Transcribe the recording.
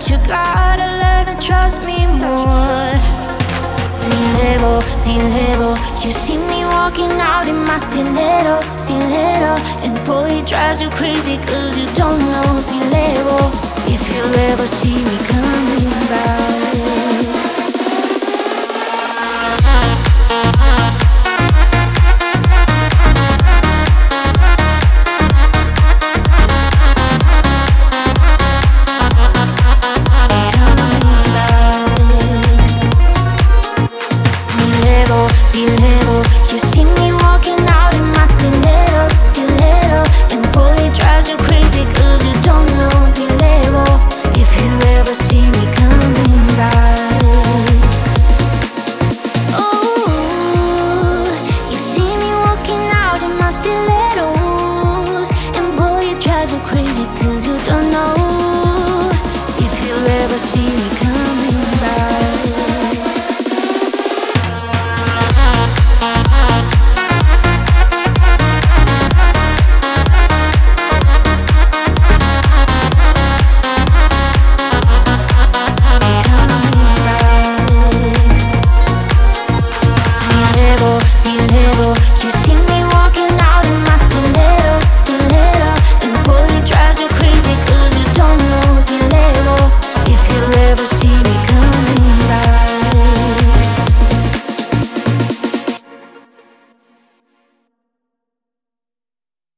but you gotta learn to trust me more. Stiletto, you see me walking out in my stiletto, and boy, it drives you crazy cause you don't know. Stiletto.